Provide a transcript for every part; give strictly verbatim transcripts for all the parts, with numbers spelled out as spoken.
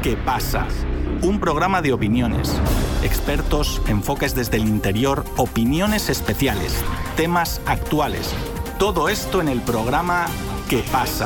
¿Qué pasa? Un programa de opiniones, expertos, enfoques desde el interior, opiniones especiales, temas actuales. Todo esto en el programa ¿Qué pasa?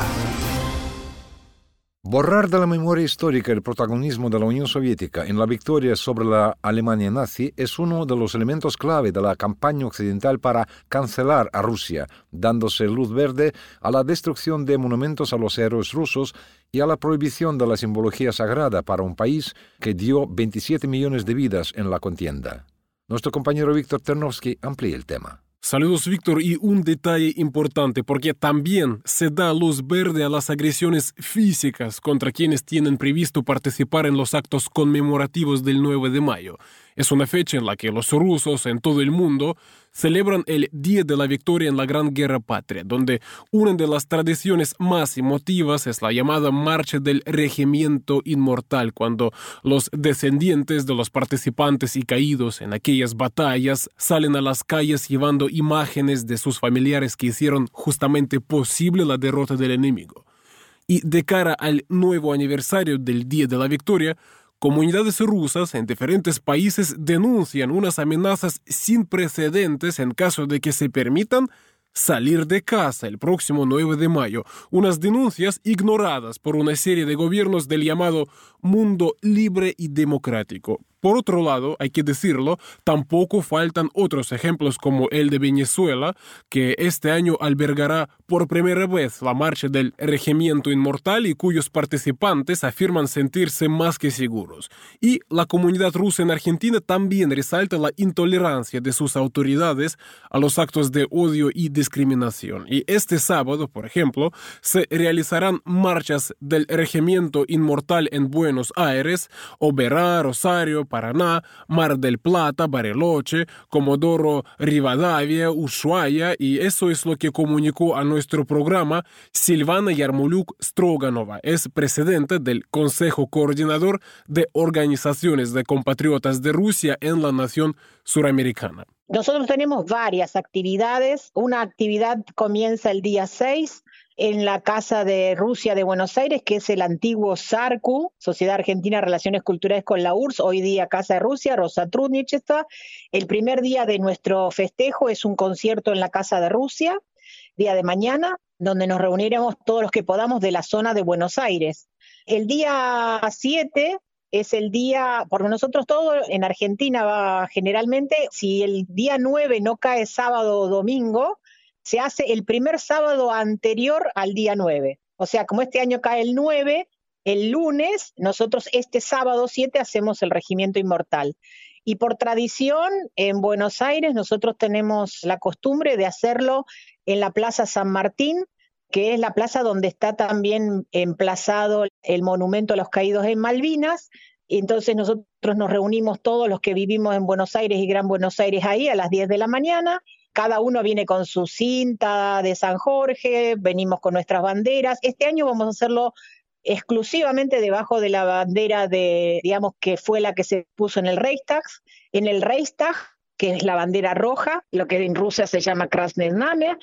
Borrar de la memoria histórica el protagonismo de la Unión Soviética en la victoria sobre la Alemania nazi es uno de los elementos clave de la campaña occidental para cancelar a Rusia, dándose luz verde a la destrucción de monumentos a los héroes rusos y a la prohibición de la simbología sagrada para un país que dio veintisiete millones de vidas en la contienda. Nuestro compañero Víctor Ternovsky amplía el tema. Saludos, Víctor, y un detalle importante, porque también se da luz verde a las agresiones físicas contra quienes tienen previsto participar en los actos conmemorativos del nueve de mayo. Es una fecha en la que los rusos en todo el mundo celebran el Día de la Victoria en la Gran Guerra Patria, donde una de las tradiciones más emotivas es la llamada Marcha del Regimiento Inmortal, cuando los descendientes de los participantes y caídos en aquellas batallas salen a las calles llevando imágenes de sus familiares que hicieron justamente posible la derrota del enemigo. Y de cara al nuevo aniversario del Día de la Victoria, comunidades rusas en diferentes países denuncian unas amenazas sin precedentes en caso de que se permitan salir de casa el próximo nueve de mayo, unas denuncias ignoradas por una serie de gobiernos del llamado mundo libre y democrático. Por otro lado, hay que decirlo, tampoco faltan otros ejemplos como el de Venezuela, que este año albergará por primera vez la marcha del Regimiento Inmortal y cuyos participantes afirman sentirse más que seguros. Y la comunidad rusa en Argentina también resalta la intolerancia de sus autoridades a los actos de odio y discriminación. Y este sábado, por ejemplo, se realizarán marchas del Regimiento Inmortal en Buenos Aires, Oberá, Rosario, Paraná, Mar del Plata, Bariloche, Comodoro Rivadavia, Ushuaia, y eso es lo que comunicó a nuestro programa Silvana Yarmolyuk-Stroganova, es presidenta del Consejo Coordinador de Organizaciones de Compatriotas de Rusia en la nación suramericana. Nosotros tenemos varias actividades. Una actividad comienza el día seis en la Casa de Rusia de Buenos Aires, que es el antiguo SARCU, Sociedad Argentina de Relaciones Culturales con la U R S S, hoy día Casa de Rusia, Rosa Trudnicheva. El primer día de nuestro festejo es un concierto en la Casa de Rusia, día de mañana, donde nos reuniremos todos los que podamos de la zona de Buenos Aires. El día siete es el día, porque nosotros todo en Argentina va generalmente, si el día nueve no cae sábado o domingo, se hace el primer sábado anterior al día nueve. O sea, como este año cae el nueve, el lunes, nosotros este sábado siete hacemos el Regimiento Inmortal. Y por tradición, en Buenos Aires nosotros tenemos la costumbre de hacerlo en la Plaza San Martín, que es la plaza donde está también emplazado el monumento a los caídos en Malvinas. Entonces nosotros nos reunimos todos los que vivimos en Buenos Aires y Gran Buenos Aires ahí a las diez de la mañana. Cada uno viene con su cinta de San Jorge, venimos con nuestras banderas. Este año vamos a hacerlo exclusivamente debajo de la bandera de, digamos, que fue la que se puso en el Reichstag. En el Reichstag, que es la bandera roja, lo que en Rusia se llama Krasное Знамя,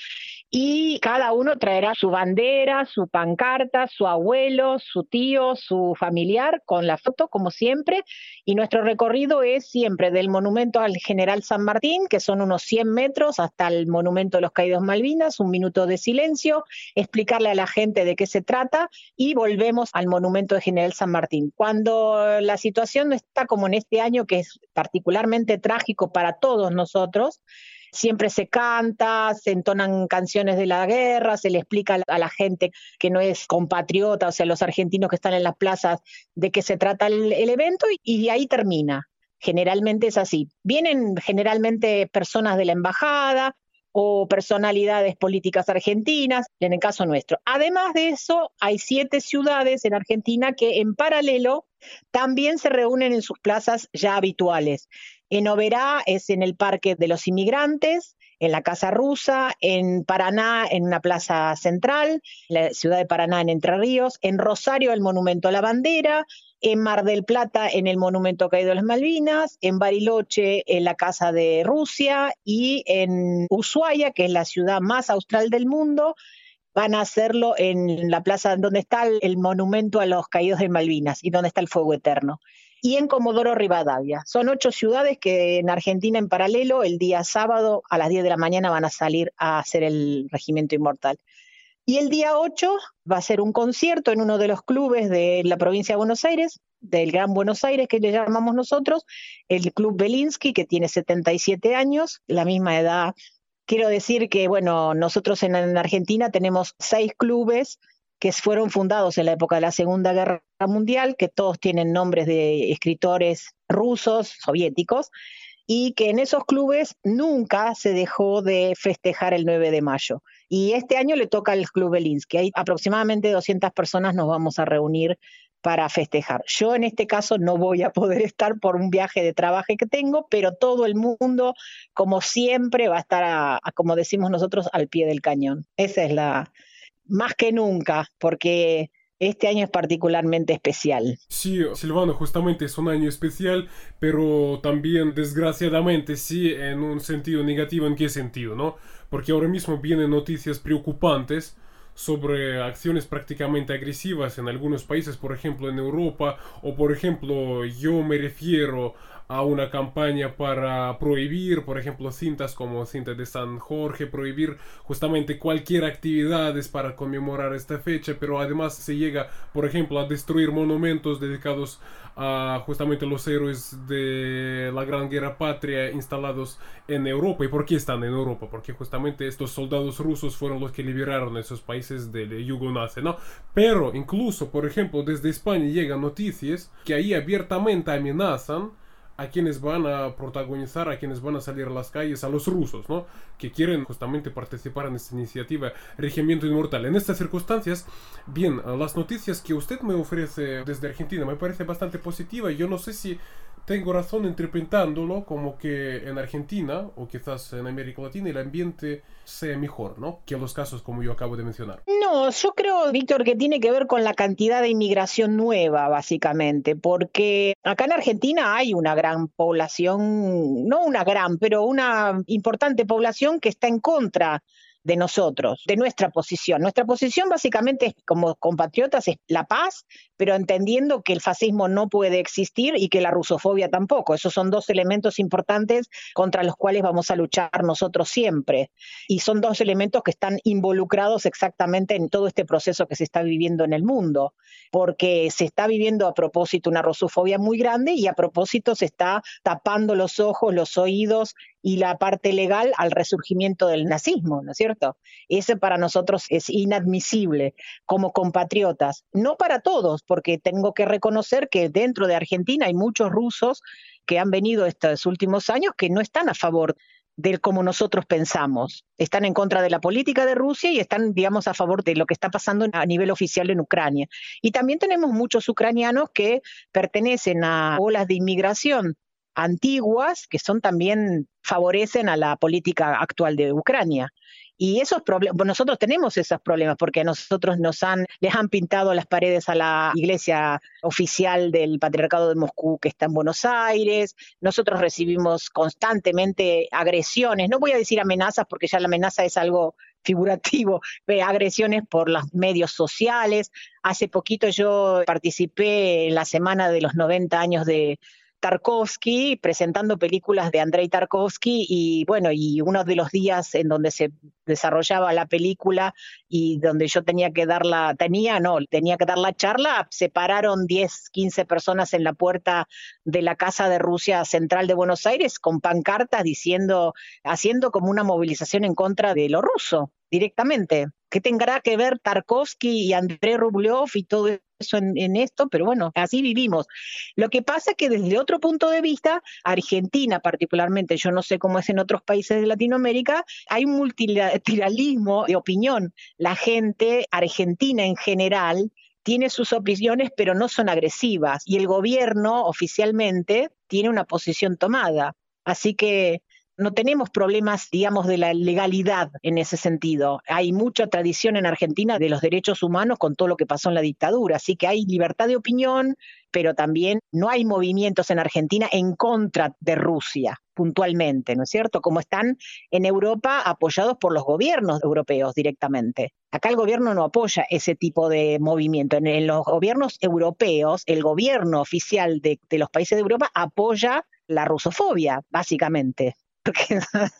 y cada uno traerá su bandera, su pancarta, su abuelo, su tío, su familiar, con la foto, como siempre, y nuestro recorrido es siempre del monumento al General San Martín, que son unos cien metros, hasta el monumento de los caídos Malvinas, un minuto de silencio, explicarle a la gente de qué se trata, y volvemos al monumento del General San Martín. Cuando la situación no está como en este año, que es particularmente trágico para todos nosotros, siempre se canta, se entonan canciones de la guerra, se le explica a la gente que no es compatriota, o sea, los argentinos que están en las plazas, de qué se trata el, el evento, y, y de ahí termina. Generalmente es así. Vienen generalmente personas de la embajada o personalidades políticas argentinas, en el caso nuestro. Además de eso, hay siete ciudades en Argentina que en paralelo también se reúnen en sus plazas ya habituales. En Oberá es en el Parque de los Inmigrantes, en la Casa Rusa, en Paraná en una plaza central, la ciudad de Paraná en Entre Ríos, en Rosario el Monumento a la Bandera, en Mar del Plata en el Monumento Caído de las Malvinas, en Bariloche en la Casa de Rusia y en Ushuaia, que es la ciudad más austral del mundo, van a hacerlo en la plaza donde está el monumento a los caídos de Malvinas y donde está el fuego eterno. Y en Comodoro Rivadavia. Son ocho ciudades que en Argentina en paralelo el día sábado a las diez de la mañana van a salir a hacer el Regimiento Inmortal. Y el día ocho va a ser un concierto en uno de los clubes de la provincia de Buenos Aires, del Gran Buenos Aires que le llamamos nosotros, el Club Belinsky, que tiene setenta y siete años, la misma edad. Quiero decir que, bueno, nosotros en, en Argentina tenemos seis clubes que fueron fundados en la época de la Segunda Guerra Mundial, que todos tienen nombres de escritores rusos, soviéticos, y que en esos clubes nunca se dejó de festejar el nueve de mayo. Y este año le toca al Club Belinsky. Hay aproximadamente doscientas personas nos vamos a reunir para festejar. Yo en este caso no voy a poder estar por un viaje de trabajo que tengo, pero todo el mundo, como siempre, va a estar, a, a, como decimos nosotros, al pie del cañón. Esa es la... más que nunca, porque este año es particularmente especial. Sí, Silvana, justamente es un año especial, pero también desgraciadamente sí, en un sentido negativo. ¿En qué sentido, no? Porque ahora mismo vienen noticias preocupantes sobre acciones prácticamente agresivas en algunos países, por ejemplo en Europa, o por ejemplo yo me refiero a una campaña para prohibir, por ejemplo, cintas como cinta de San Jorge, prohibir justamente cualquier actividad para conmemorar esta fecha, pero además se llega, por ejemplo, a destruir monumentos dedicados a justamente los héroes de la Gran Guerra Patria instalados en Europa. ¿Y por qué están en Europa? Porque justamente estos soldados rusos fueron los que liberaron esos países del yugo nazi, ¿no? Pero incluso, por ejemplo, desde España llegan noticias que ahí abiertamente amenazan a quienes van a protagonizar, a quienes van a salir a las calles, a los rusos, ¿no? Que quieren justamente participar en esta iniciativa Regimiento Inmortal. En estas circunstancias, bien, las noticias que usted me ofrece desde Argentina me parece bastante positiva. Yo no sé si tengo razón interpretándolo como que en Argentina o quizás en América Latina el ambiente sea mejor, ¿no?, que los casos como yo acabo de mencionar. No, yo creo, Víctor, que tiene que ver con la cantidad de inmigración nueva, básicamente, porque acá en Argentina hay una gran población, no una gran, pero una importante población que está en contra de nosotros, de nuestra posición. Nuestra posición básicamente es, como compatriotas, es la paz, pero entendiendo que el fascismo no puede existir y que la rusofobia tampoco. Esos son dos elementos importantes contra los cuales vamos a luchar nosotros siempre. Y son dos elementos que están involucrados exactamente en todo este proceso que se está viviendo en el mundo, porque se está viviendo a propósito una rusofobia muy grande y a propósito se está tapando los ojos, los oídos y la parte legal al resurgimiento del nazismo, ¿no es cierto? Ese para nosotros es inadmisible como compatriotas, no para todos, porque tengo que reconocer que dentro de Argentina hay muchos rusos que han venido estos últimos años que no están a favor de como nosotros pensamos. Están en contra de la política de Rusia y están, digamos, a favor de lo que está pasando a nivel oficial en Ucrania. Y también tenemos muchos ucranianos que pertenecen a olas de inmigración antiguas que son también favorecen a la política actual de Ucrania. Y esos problemas, nosotros tenemos esos problemas porque a nosotros nos han, les han pintado las paredes a la iglesia oficial del Patriarcado de Moscú que está en Buenos Aires. Nosotros recibimos constantemente agresiones, no voy a decir amenazas porque ya la amenaza es algo figurativo, agresiones por los medios sociales. Hace poquito yo participé en la semana de los noventa años de Tarkovsky, presentando películas de Andrei Tarkovsky y bueno, y uno de los días en donde se desarrollaba la película y donde yo tenía que dar la, tenía, no, tenía que dar la charla, se pararon diez, quince personas en la puerta de la Casa de Rusia Central de Buenos Aires con pancartas diciendo, haciendo como una movilización en contra de lo ruso, directamente. ¿Qué tendrá que ver Tarkovsky y Andrei Rublev y todo eso en, en esto? Pero bueno, así vivimos. Lo que pasa es que desde otro punto de vista, Argentina particularmente, yo no sé cómo es en otros países de Latinoamérica, hay un multilateralismo de opinión. La gente argentina en general tiene sus opiniones, pero no son agresivas. Y el gobierno oficialmente tiene una posición tomada. Así que no tenemos problemas, digamos, de la legalidad en ese sentido. Hay mucha tradición en Argentina de los derechos humanos con todo lo que pasó en la dictadura, así que hay libertad de opinión, pero también no hay movimientos en Argentina en contra de Rusia, puntualmente, ¿no es cierto? Como están en Europa apoyados por los gobiernos europeos directamente. Acá el gobierno no apoya ese tipo de movimiento. En, en los gobiernos europeos, el gobierno oficial de, de los países de Europa apoya la rusofobia, básicamente. Porque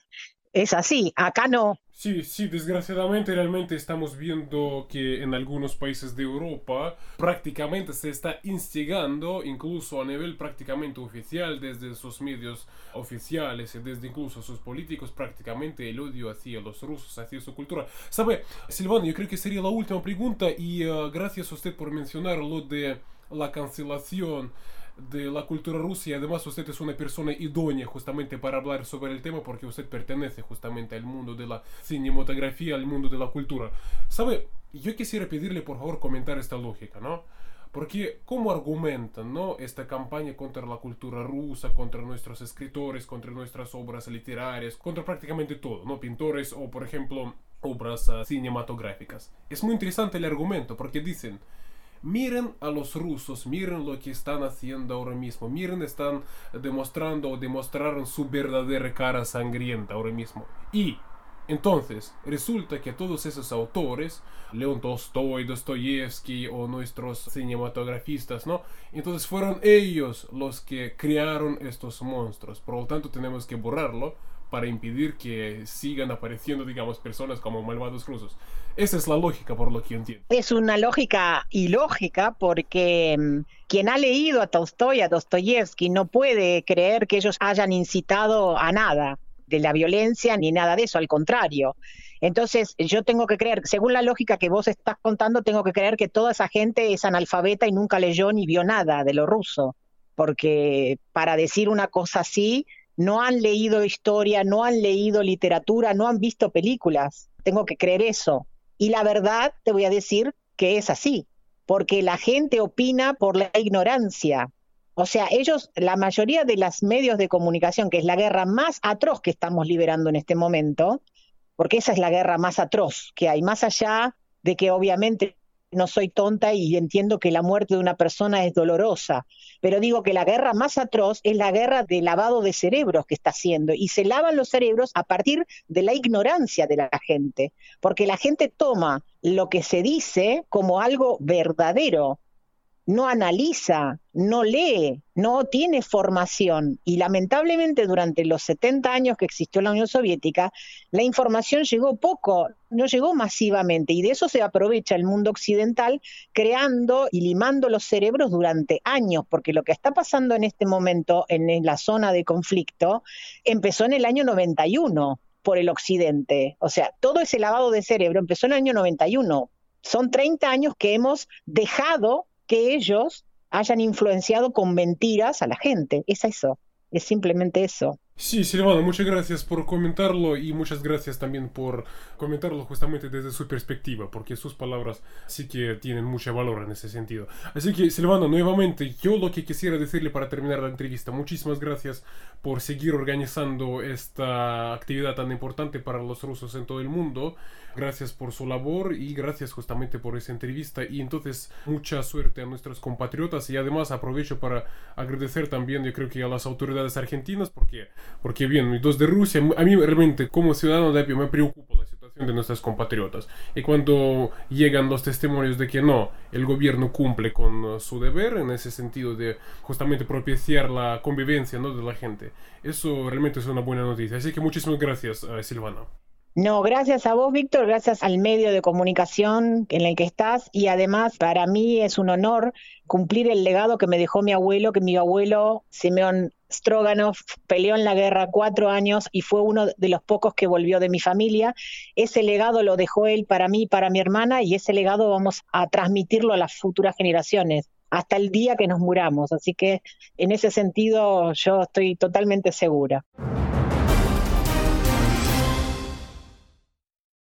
es así, acá no. Sí, sí, desgraciadamente realmente estamos viendo que en algunos países de Europa prácticamente se está instigando, incluso a nivel prácticamente oficial, desde sus medios oficiales y desde incluso sus políticos, prácticamente el odio hacia los rusos, hacia su cultura. ¿Sabe, Silvano? Yo creo que sería la última pregunta y uh, gracias a usted por mencionar lo de la cancelación de la cultura rusa y además usted es una persona idónea justamente para hablar sobre el tema porque usted pertenece justamente al mundo de la cinematografía, al mundo de la cultura. ¿Sabe? Yo quisiera pedirle por favor comentar esta lógica, ¿no? Porque ¿cómo argumentan, ¿no? esta campaña contra la cultura rusa, contra nuestros escritores, contra nuestras obras literarias, contra prácticamente todo, ¿no? Pintores o por ejemplo obras uh, cinematográficas? Es muy interesante el argumento porque dicen: miren a los rusos, miren lo que están haciendo ahora mismo, miren, están demostrando o demostraron su verdadera cara sangrienta ahora mismo. Y entonces resulta que todos esos autores, León Tolstoy, Dostoyevsky o nuestros cinematografistas, ¿no? Entonces fueron ellos los que crearon estos monstruos. Por lo tanto tenemos que borrarlo para impedir que sigan apareciendo, digamos, personas como malvados rusos. Esa es la lógica, por lo que yo entiendo. Es una lógica ilógica porque um, quien ha leído a Tolstoy, a Dostoyevsky, no puede creer que ellos hayan incitado a nada de la violencia ni nada de eso, al contrario. Entonces yo tengo que creer, según la lógica que vos estás contando, tengo que creer que toda esa gente es analfabeta y nunca leyó ni vio nada de lo ruso, porque para decir una cosa así no han leído historia, no han leído literatura, no han visto películas. Tengo que creer eso. Y la verdad, te voy a decir que es así, porque la gente opina por la ignorancia. O sea, ellos, la mayoría de los medios de comunicación, que es la guerra más atroz que estamos liberando en este momento, porque esa es la guerra más atroz que hay, más allá de que obviamente no soy tonta y entiendo que la muerte de una persona es dolorosa, pero digo que la guerra más atroz es la guerra de lavado de cerebros que está haciendo, y se lavan los cerebros a partir de la ignorancia de la gente, porque la gente toma lo que se dice como algo verdadero, no analiza, no lee, no tiene formación. Y lamentablemente durante los setenta años que existió la Unión Soviética, la información llegó poco, no llegó masivamente, y de eso se aprovecha el mundo occidental creando y limando los cerebros durante años, porque lo que está pasando en este momento en la zona de conflicto empezó en el año noventa y uno por el occidente. O sea, todo ese lavado de cerebro empezó en el año noventa y uno. Son treinta años que hemos dejado que ellos hayan influenciado con mentiras a la gente. Es eso, es simplemente eso. Sí, Silvano, muchas gracias por comentarlo y muchas gracias también por comentarlo justamente desde su perspectiva, porque sus palabras sí que tienen mucho valor en ese sentido. Así que, Silvano, nuevamente, yo lo que quisiera decirle para terminar la entrevista, muchísimas gracias por seguir organizando esta actividad tan importante para los rusos en todo el mundo. Gracias por su labor y gracias justamente por esa entrevista. Y entonces, mucha suerte a nuestros compatriotas y además aprovecho para agradecer también, yo creo que a las autoridades argentinas, porque Porque bien, los de Rusia, a mí realmente como ciudadano de a pie me preocupa la situación de nuestros compatriotas. Y cuando llegan los testimonios de que no, el gobierno cumple con su deber en ese sentido de justamente propiciar la convivencia, ¿no?, de la gente, eso realmente es una buena noticia. Así que muchísimas gracias, uh, Silvana. No, gracias a vos, Víctor, gracias al medio de comunicación en el que estás, y además para mí es un honor cumplir el legado que me dejó mi abuelo, que mi abuelo Simeón Stroganov peleó en la guerra cuatro años y fue uno de los pocos que volvió de mi familia. Ese legado lo dejó él para mí y para mi hermana, y ese legado vamos a transmitirlo a las futuras generaciones hasta el día que nos muramos. Así que en ese sentido yo estoy totalmente segura.